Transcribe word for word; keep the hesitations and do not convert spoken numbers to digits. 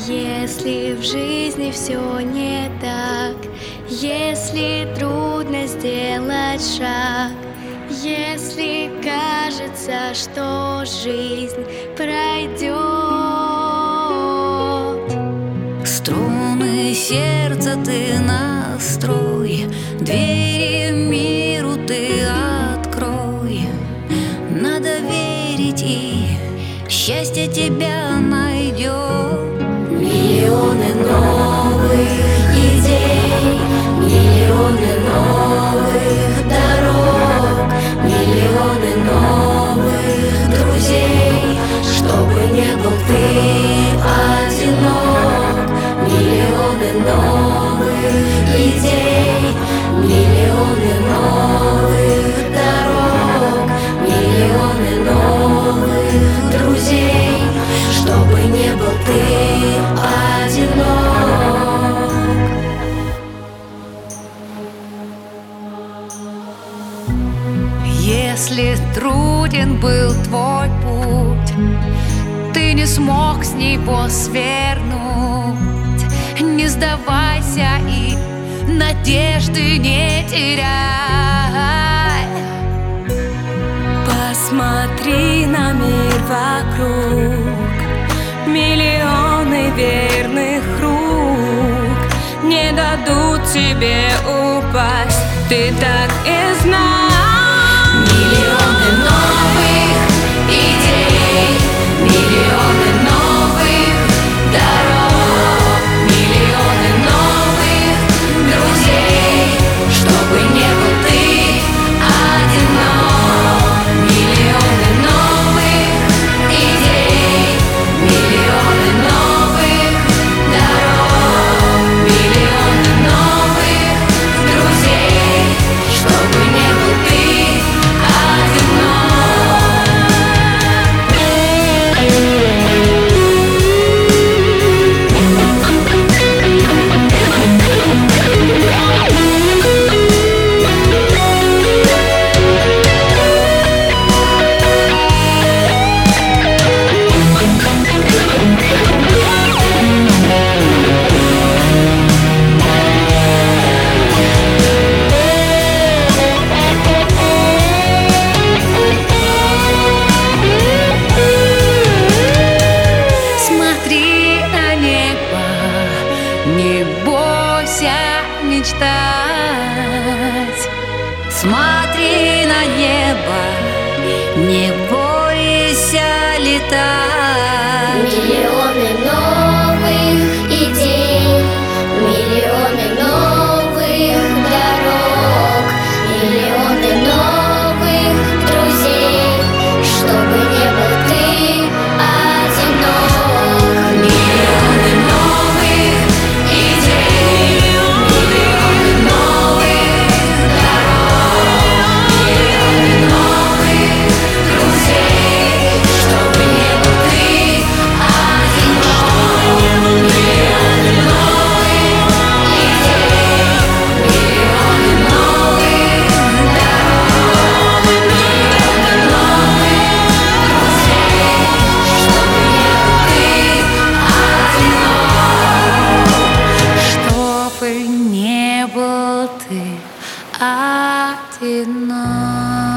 Если в жизни все не так, если трудно сделать шаг, если кажется, что жизнь пройдет, струны сердца ты настрой, двери миру ты открой. Надо верить, и счастье тебя найдет. Миллионы новых идей, миллионы новых дорог, миллионы новых друзей, чтобы не был ты одинок. Миллионы новых идей, миллионы новых дорог, миллионы новых друзей, чтобы не был ты одинок. Если труден был твой путь, ты не смог с него свернуть, не сдавайся и надежды не теряй. Посмотри на мир вокруг, миллионы верных рук не дадут тебе упасть, ты так и знай. Миллионы новых идей, миллионы новых дорог, миллионы новых друзей, чтобы не был ты одинок. Миллионы новых идей, миллионы новых дорог, миллионы новых друзей, чтобы не был ты не бойся мечтать, смотри на небо, не бойся летать. Миллионы новых идей, миллионы новых дорог, миллионы новых друзей, чтобы не был ты одинок. Миллионы новых идей, миллионы новых дорог, миллионы новых друзей, чтобы не был ты одинок. Миллионы новых идей, миллионы новых дорог, миллионы новых друзей, чтобы не был ты одинок. Чтобы не был ты одинок.